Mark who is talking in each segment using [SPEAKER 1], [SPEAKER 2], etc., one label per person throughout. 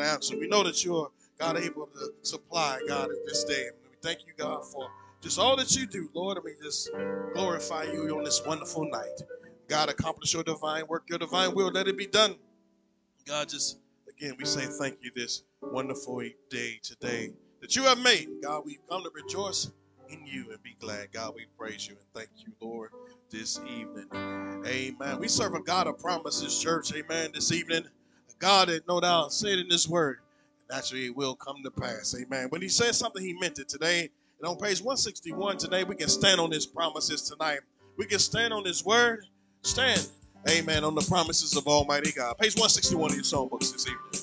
[SPEAKER 1] answer. We know that you're, God, able to supply, God, at this day. And we thank you, God, for just all that you do, Lord. And we just glorify you on this wonderful night. God, accomplish your divine work, your divine will. Let it be done. God, just, again, we say thank you this wonderful day today that you have made. God, we've come to rejoice in you and be glad. God, we praise you and thank you, Lord, this evening. Amen. We serve a God of promises, church. Amen. This evening, a God that no doubt said in his word, and actually it will come to pass. Amen. When he says something, he meant it today. And on page 161 today, we can stand on his promises tonight. We can stand on his word. Stand. Amen. On the promises of Almighty God. Page 161 of your songbooks this evening.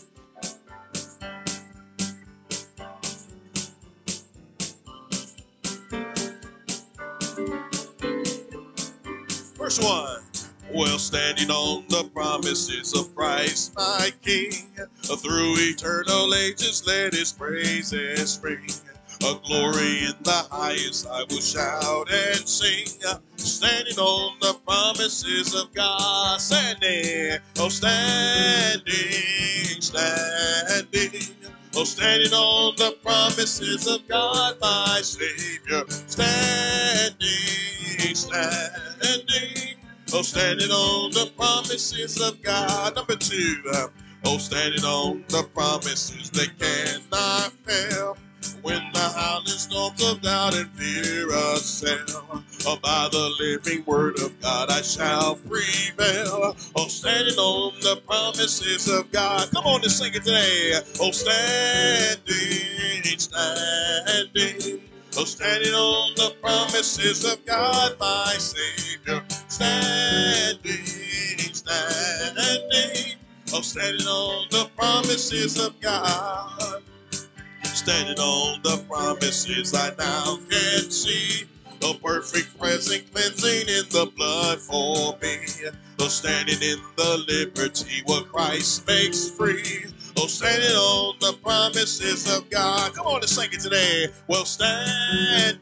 [SPEAKER 1] Verse 1. Well, standing on the promises of Christ, my King, through eternal ages, let his praises ring. A glory in the highest, I will shout and sing. Standing on the promises of God, standing, oh, standing, standing. Oh, standing on the promises of God, my Savior, standing, standing. Oh, standing on the promises of God. Number 2, oh, standing on the promises that cannot fail. When the howling storms of doubt and fear assail, oh, by the living word of God I shall prevail. Oh, standing on the promises of God. Come on and sing it today. Oh, standing, standing. Oh, standing on the promises of God, my Savior. Standing, standing. Oh, standing on the promises of God. Standing on the promises I now can see. The perfect present cleansing in the blood for me. Oh, standing in the liberty what Christ makes free. Oh, standing on the promises of God. Come on and sing it today. Well, standing,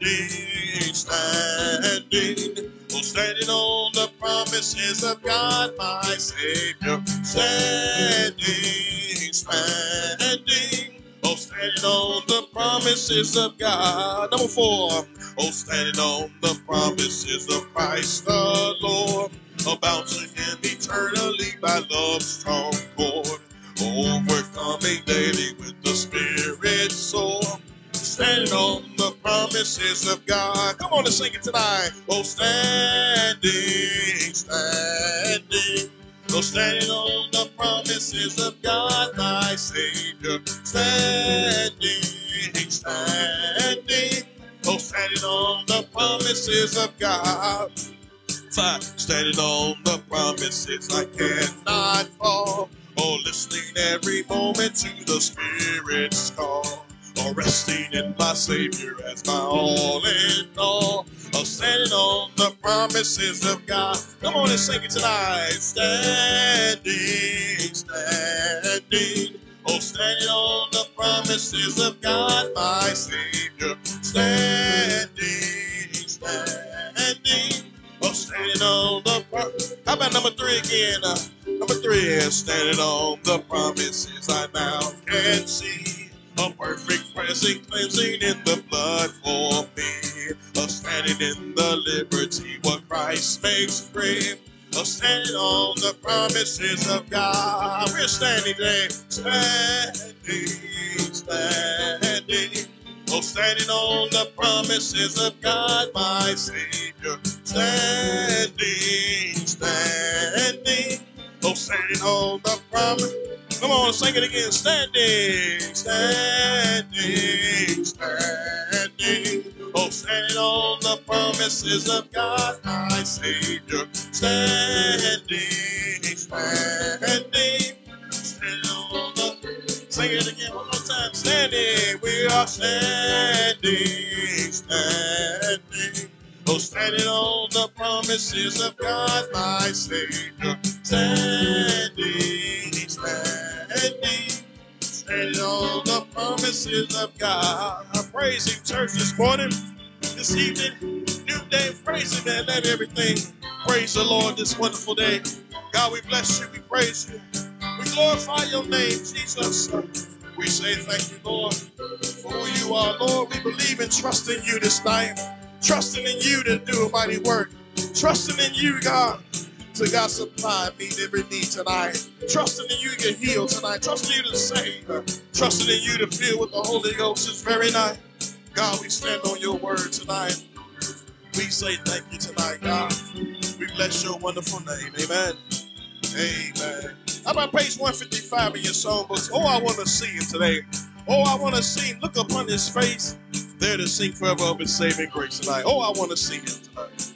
[SPEAKER 1] standing. Oh, standing on the promises of God, my Savior. Standing, standing. Oh, standing on the promises of God. Number 4. Oh, standing on the promises of Christ the Lord. About to him eternally by love's strong cord. Overcoming daily with the Spirit's sword. Standing on the promises of God. Come on and sing it tonight. Oh, standing, standing. Oh, standing on the promises of God, my Savior. Standing, standing. Oh, standing on the promises of God. 5. Standing on the promises I cannot fall. Oh, listening every moment to the Spirit's call. Oh, resting in my Savior as my all in all. Oh, standing on the promises of God. Come on and sing it tonight. Standing, standing. Oh, standing on the promises of God, my Savior. Standing, standing. Oh, standing on the promises. How about number 3 again? Number 3 is standing on the promises I now can see. A perfect present cleansing in the blood for me. Standing in the liberty what Christ makes free. Standing on the promises of God. We're standing today. Standing, standing. Oh, standing on the promises of God, my Savior. Standing, standing. Oh, standing on the promise. Come on, sing it again. Standing, standing, standing. Oh, standing on the promises of God, my Savior. Standing, standing. Standing on the. Sing it again one more time. Standing, we are standing, standing. Oh, standing on the promises of God, my Savior. Standing, standing. Standing on the promises of God. I praise Him, church, this morning, this evening, new day. Praise Him and let everything praise the Lord this wonderful day. God, we bless you, we praise you. We glorify your name, Jesus. We say thank you, Lord, for who you are, Lord. We believe and trust in you this night. Trusting in you to do a mighty work. Trusting in you, God, to God supply and meet every need tonight. Trusting in you to heal tonight. Trusting in you to save. Trusting in you to fill with the Holy Ghost this very night. God, we stand on your word tonight. We say thank you tonight, God. We bless your wonderful name. Amen. Amen. How about page 155 in your songbooks? Oh, I want to see him today. Oh, I want to see him. Look upon his face. There to sing forever of his saving grace tonight. Oh, I want to see him tonight.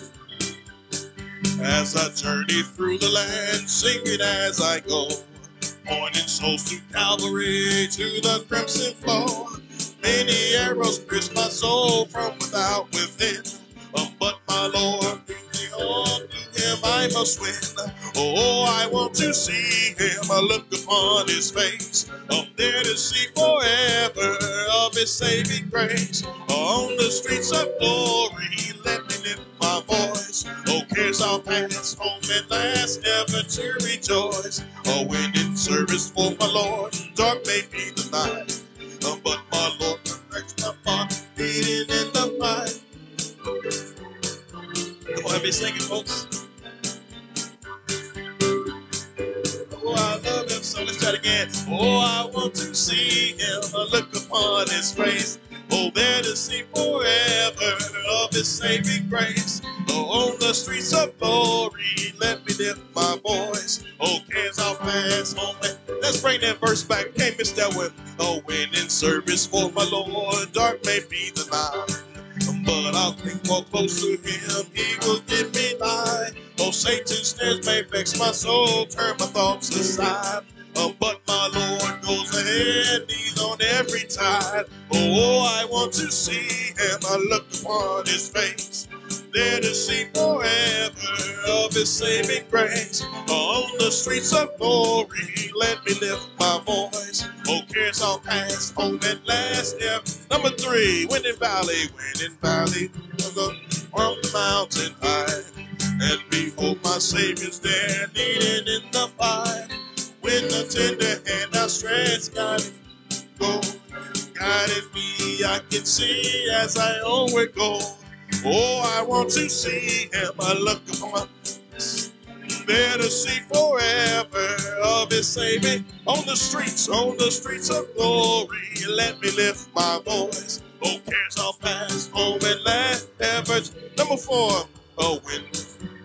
[SPEAKER 1] As I journey through the land, singing as I go, pointing souls to Calvary, to the crimson flow. Many arrows pierce my soul from without within. But my Lord, on to him I must win. Oh, I want to see him. I look upon his face. I'm there to see forever of his saving grace. On the streets of glory, let me lift my voice. Oh, cares I'll pass, home at last, never to rejoice. Oh, when in service for my Lord, dark may be the night. But my Lord perfects my heart, beating in the fight. Come on, everybody sing it, folks. Oh, I love him so. Let's try it again. Oh, I want to see him. I look upon his face. Oh, there to see forever of his saving grace. Oh, on the streets of glory, let me lift my voice. Oh, cares I'll pass home. Let's bring that verse back. Can't miss that one. Oh, when in service for my Lord, dark may be the night. But I'll cling more close to him, he will give me life. Oh, Satan's snares may vex my soul, turn my thoughts aside. But my Lord goes ahead, he's on every tide. Oh, I want to see him, I look upon his face. There to see forever of his saving grace. On the streets of glory, let me lift my voice. Oh, cares I'll pass, home at last. Yeah. Number 3, Winning Valley, from the mountain high. And behold, my Savior's there, leading in the fire. When the tender hand I stretch, guiding me, I can see as I onward go. Oh, I want to see him. I look upon there to see forever of his saving. On the streets of glory, let me lift my voice. Oh, cares I'll pass home and last ever. Number 4, oh, wind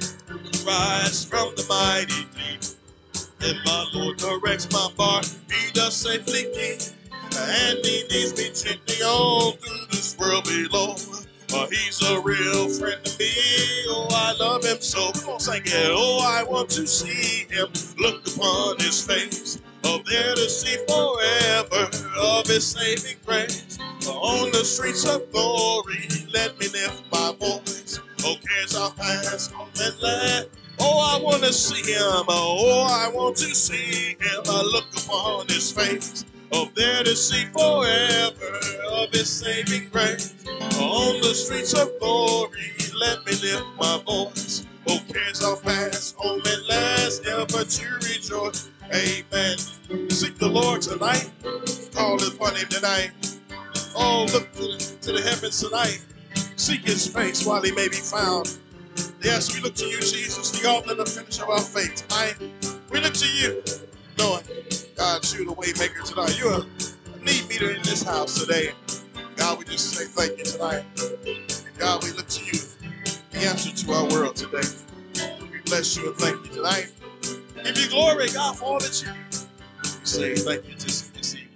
[SPEAKER 1] rise from the mighty deep. And my Lord directs my bark, he does safely keep. And he leads me gently on through this world below. He's a real friend to me. Oh, I love him so. Come on, sing it. Oh, I want to see him. Look upon his face. Oh, there to see forever of his saving grace. On the streets of glory, let me lift my voice. Oh, cares I'll pass on and let. Oh, I want to see him. Oh, I want to see him. I look upon his face. Oh, there to see forever of his saving grace. On the streets of glory, let me lift my voice. Oh, cares I'll pass, home at last, ever to rejoice. Amen. Seek the Lord tonight. Call upon him tonight. Oh, look to the heavens tonight. Seek his face while he may be found. Yes, we look to you, Jesus, the author and the finisher of our faith tonight. We look to you, Lord. God, you're the way maker tonight. You're a need meter in this house today. God, we just say thank you tonight. And God, we look to you, the answer to our world today. We bless you and thank you tonight. Give you glory, God, for all that you do. We say thank you this evening.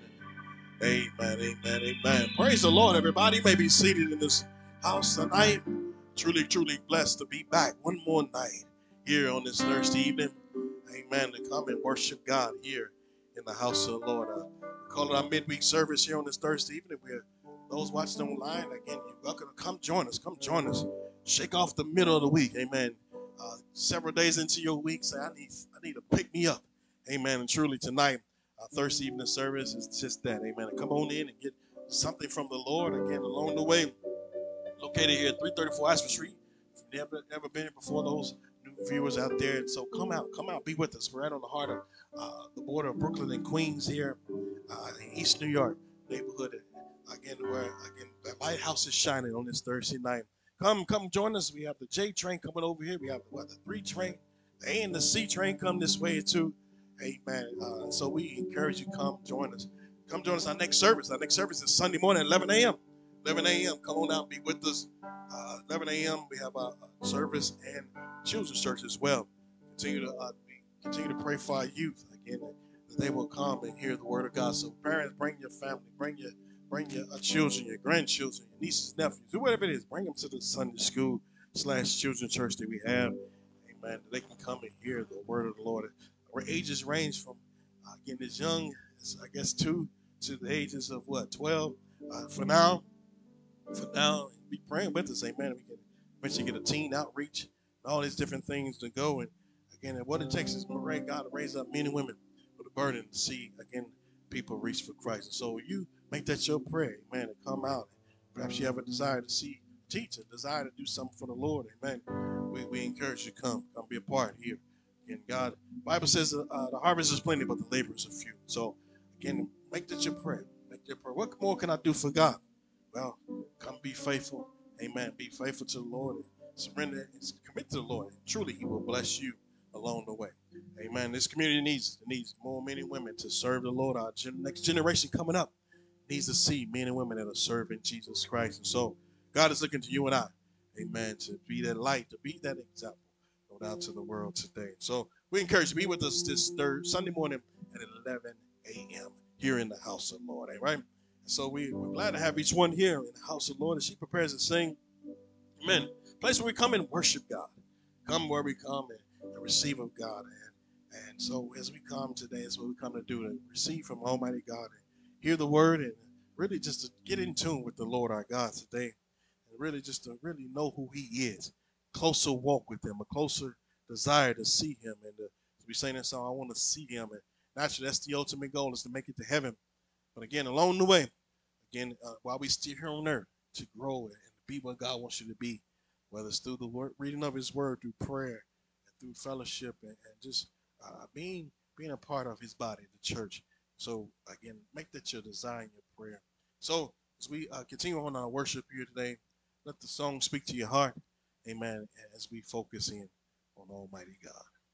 [SPEAKER 1] Amen, amen, amen. Praise the Lord, everybody. You may be seated in this house tonight. Truly, truly blessed to be back one more night here on this Thursday evening. Amen. To come and worship God here in the house of the Lord. We call it our midweek service here on this Thursday evening. We're those watching online, again, you're welcome to come join us. Come join us. Shake off the middle of the week. Amen. Several days into your week, say, I need to pick me up. Amen. And truly tonight, our Thursday evening service is just that. Amen. And come on in and get something from the Lord. Again, along the way, located here at 334 Ashford Street. If you've never been here before, those new viewers out there. And so come out, be with us. We're right on the heart of the border of Brooklyn and Queens here. in East New York neighborhood. Again, where again the lighthouse is shining on this Thursday night. Come join us. We have the J train coming over here. We have the 3 train, the A and the C train come this way too. Amen. So we encourage you come join us. Come join us our next service. Our next service is Sunday morning at 11 a.m. 11 a.m. Come on out and be with us. 11 a.m. We have a service and children's church as well. Continue to pray for our youth again, that they will come and hear the word of God. So parents, bring your family, bring your children, your grandchildren, your nieces, nephews, whatever it is. Bring them to the Sunday school / children's church that we have. Amen. They can come and hear the word of the Lord. Our ages range from getting as young as, I guess, 2 to the ages of 12. For now, be praying with us. Amen. We can eventually get a teen outreach and all these different things to go. And again, what it takes is God to raise up men and women with a burden to see, again, people reach for Christ. And so you make that your prayer, amen, to come out. Perhaps you have a desire to see a teacher, desire to do something for the Lord, amen. We encourage you to come be a part here. And God, the Bible says the harvest is plenty, but the laborers are few. So again, make that your prayer. Make your prayer. What more can I do for God? Well, come be faithful, amen. Be faithful to the Lord and surrender and commit to the Lord. And truly, He will bless you along the way. Amen. This community needs more men and women to serve the Lord. Our next generation coming up needs to see men and women that are serving Jesus Christ. And so God is looking to you and I, amen, to be that light, to be that example, go down to the world today. So we encourage you to be with us this third Sunday morning at 11 a.m. here in the house of the Lord. All right. And so we're glad to have each one here in the house of the Lord as she prepares to sing. Amen. Place where we come and worship God. Come where we come and receive of God. And so as we come today, that's what we come to do, to receive from Almighty God and hear the word and really just to get in tune with the Lord our God today. And really just to really know who He is. Closer walk with Him, a closer desire to see Him. And to be saying that song, I want to see Him. And naturally, that's the ultimate goal, is to make it to heaven. But again, along the way, again, while we still here on earth, to grow and be what God wants you to be, whether it's through the word, reading of His word, through prayer, and through fellowship, and just being a part of His body, the church. So again, make that your desire and your prayer. So as we continue on our worship here today, let the song speak to your heart, amen, as we focus in on Almighty God.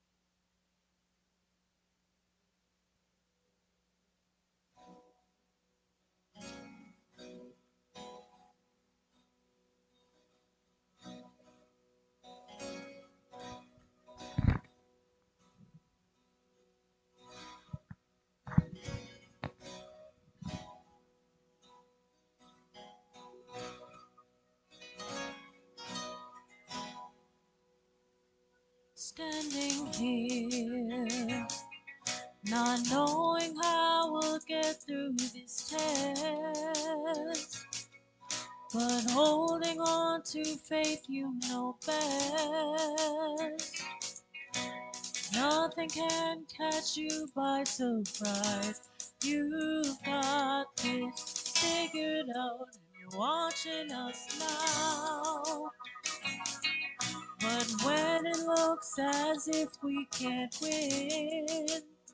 [SPEAKER 2] Standing here, not knowing how we'll get through this test, but holding on to faith you know best. Nothing can catch you by surprise. You've got this figured out, and you're watching us now. But when it looks as if we can't win,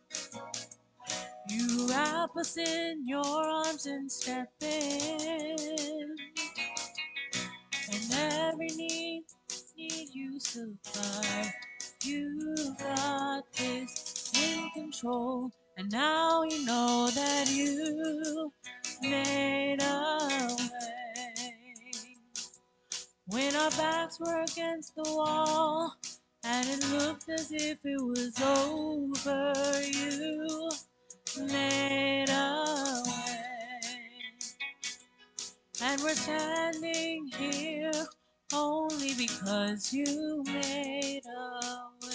[SPEAKER 2] you wrap us in your arms and step in. And every need you supply. You got this in control. And now you know that you made a way. When our backs were against the wall and it looked as if it was over, you made a way. And we're standing here only because you made a way.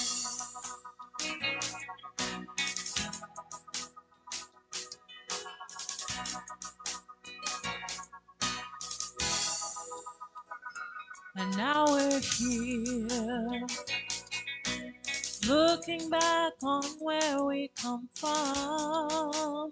[SPEAKER 2] And now we're here, looking back on where we come from.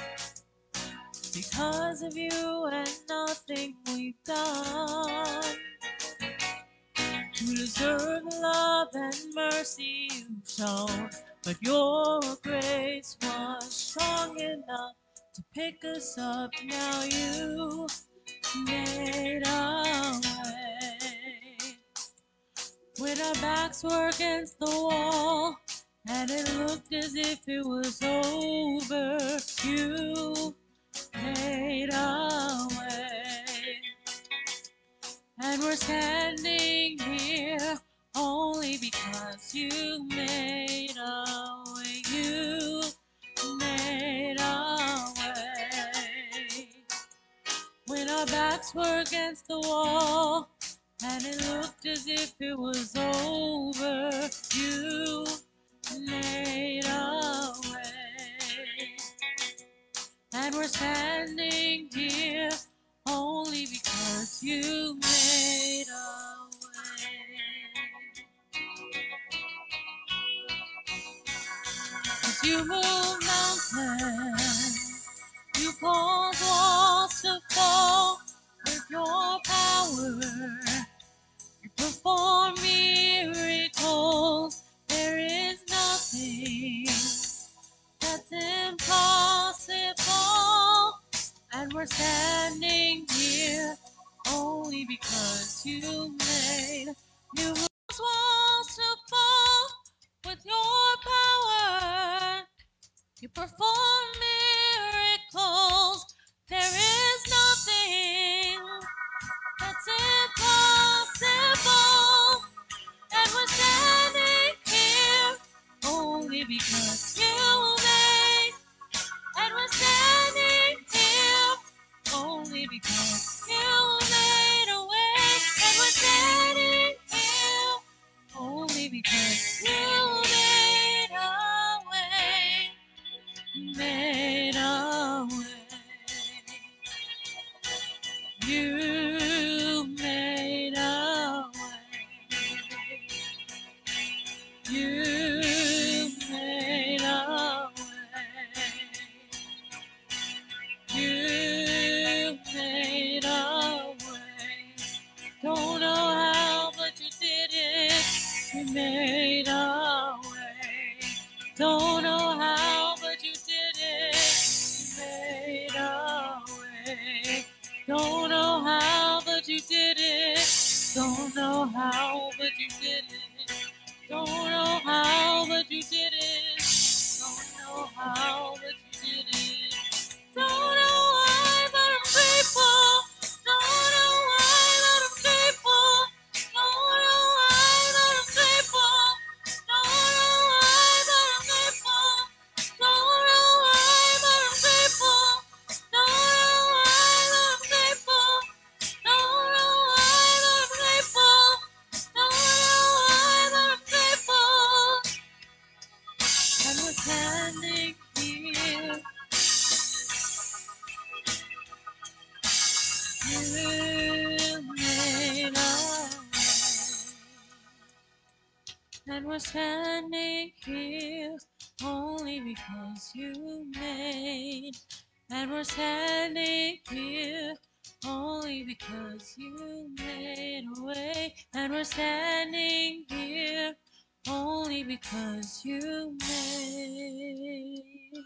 [SPEAKER 2] Because of you and nothing we've done to deserve the love and mercy you've shown. but your grace was strong enough to pick us up. Now you made a way. When our backs were against the wall and it looked as if it was over, you made a way. And we're standing here only because you made a way. You made a way. When our backs were against the wall and it looked as if it was over, you made a way. And we're standing here only because you made a way. 'Cause you move mountains, you cause walls to fall with your power. You perform miracles. There is nothing that's impossible. And we're standing here only because you made new walls to fall with your power. You perform miracles. There is nothing that's impossible. And we're standing here only because you made. And we're standing here only because you made a way. And we're standing here only because you made a way. Made a way. You made a way. You made a way. You made a way. Don't know how, but you did it. You made a way. Don't know how, but you did it. You made a way. Don't know how, but you did it. Don't know how, but you did it. Don't know how, but you did it. Don't know how, but you did it. Don't know why, but I'm grateful. Don't know why, but I'm grateful. Don't know why, but I'm grateful. Don't know why, but I'm grateful. Don't know why, but I'm grateful. Don't know why, but I'm grateful. Don't know why, but I'm grateful. Don't know why, but I'm grateful. And we're standing here. You made a way. And we're standing here only because you made. And we're standing here only because you made a way. And we're standing here only because you made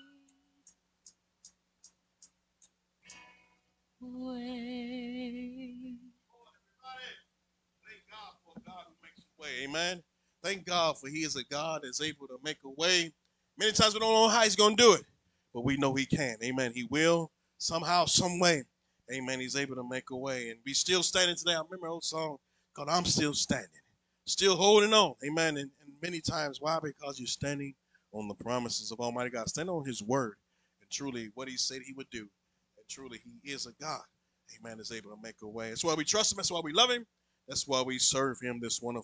[SPEAKER 2] a way.
[SPEAKER 1] Thank God for a God who makes a way. Amen. Thank God for He is a God that's able to make a way. Many times we don't know how He's going to do it, but we know He can. Amen. He will somehow, some way. Amen. He's able to make a way. And we still standing today. I remember an old song called I'm Still Standing. Still holding on. Amen. And many times, why? Because you're standing on the promises of Almighty God. Standing on His word. And truly what He said He would do. And truly He is a God. Amen. Is able to make a way. That's why we trust Him. That's why we love Him. That's why we serve Him this wonderful